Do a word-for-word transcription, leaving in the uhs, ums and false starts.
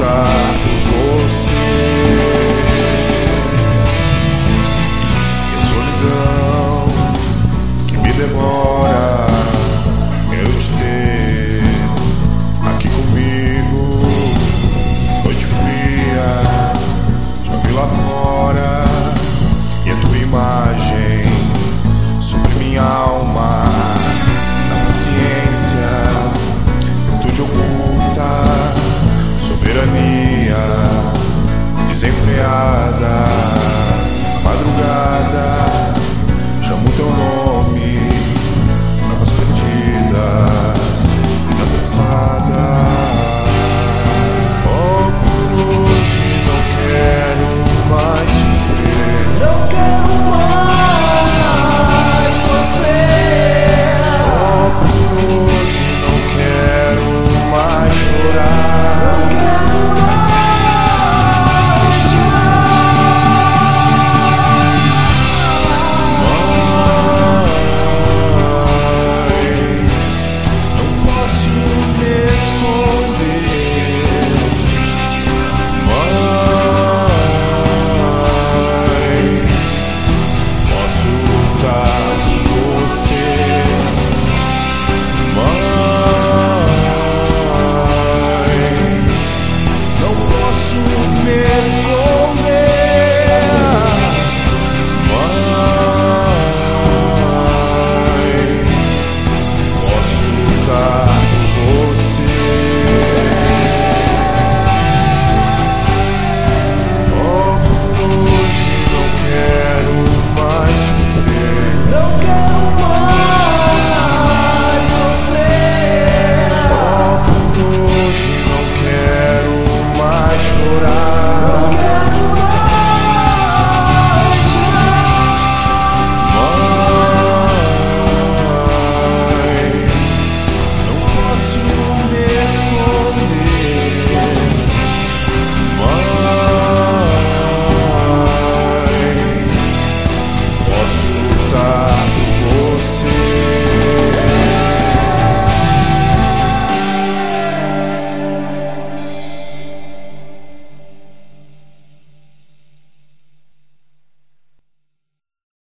lutar por você. E a solidão que me devora, quero te ter aqui comigo. Noite fria, chove lá fora, e a tua imagem sobre minha alma. Na paciência, virtude oculta, soberania desenfreada. Madrugada, chamo teu nome, novas perdidas, vidas passadas. Oh, por hoje não quero mais sofrer. Não quero mais sofrer. Só por hoje não quero mais chorar. Não quero mais chorar. Não posso me esconder. Mãe, posso lutar por você. Mãe, não posso me esconder.